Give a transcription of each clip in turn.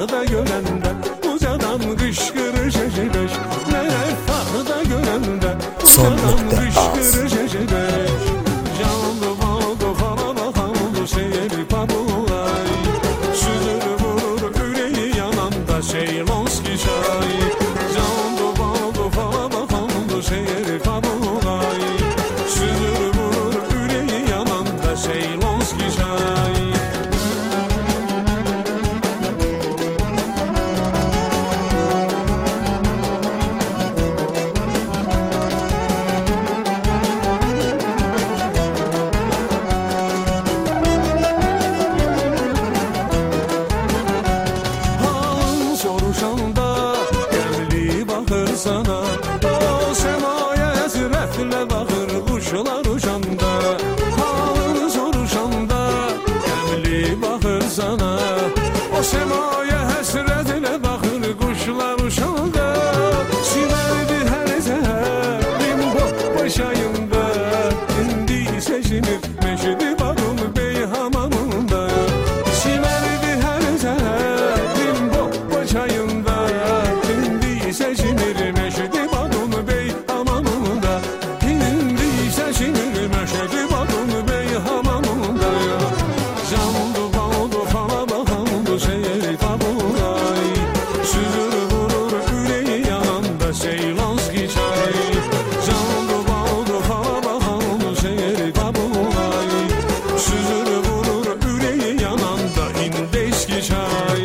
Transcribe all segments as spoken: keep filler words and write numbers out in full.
fağda görende ucadan kışkırır şeşideş. Melek fağda görende ucadan kışkırır şeşideş. Canlı baldı fala bakanlı seyir pabulay. Süzülü vurur yüreği yananda Seylonski çay. Canlı baldı fala bakanlı seyir pabulay. Süzülü vurur yüreği yananda Seylonski çay. Soruşanda gəmli baxır sana, o semaya həsrətlə baxır quşlar uçanda. Halını soruşanda gəmli baxır sana, o semaya həsrətlə baxır quşlar uçanda. Sinərdi hər səhər limbo başayında, indi seçinir meşidi bağım bey hamamında. Sinərdi hər səhər limbo başayında, indi seçinir meşidi bağım bey hamamında. İndi seçinir meşidi bağım bey hamamında. Canlı baldı fala bakandı seyir tabulay. Süzür vurur yüreği yananda Seylonski çay. Canlı baldı fala bakandı seyir tabulay. Süzür vurur yüreği yananda İndeski çay.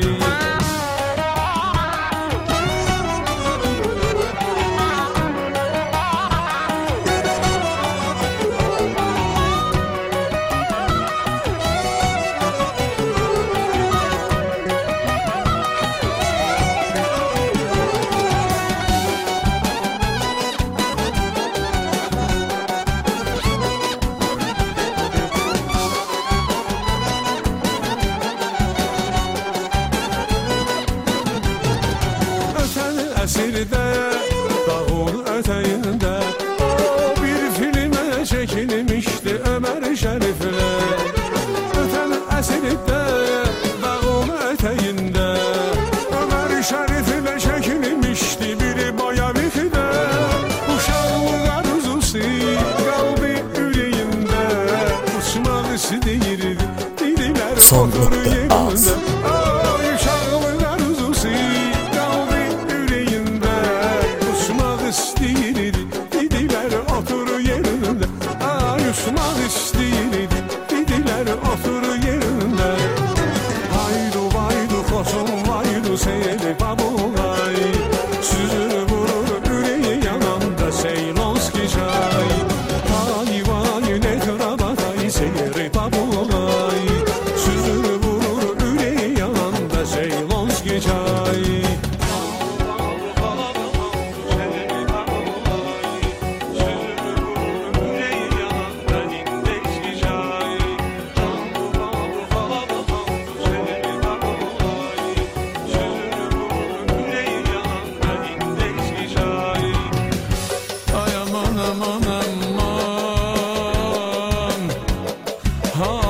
Ötən əsrdə, dağın ötəyində, o bir filmə çəkilmişdi Ömər Şəriflə. Ötən əsrdə, dağın ötəyində, Ömər Şəriflə çəkilmişdi bir bayavixdə. Uşaqlıq arzusu qalbi ürəyində, uçmaq istəyirdi dillər otur yerində. Ay uşaqlıq arzusu qalbi ürəyində, uçmaq istəyirdi dillər otur yerində. Ay uçmaq istəyirdi dillər otur yerində. Haydu vaydu xoşum vaydu seyri babulay. Süzür vurur yüreği yananda Seylonski çay. Ay vay ne kravatay seyri babulay. Süzür vurur yüreği yananda Seylonski çay. Ay aman aman aman. Ha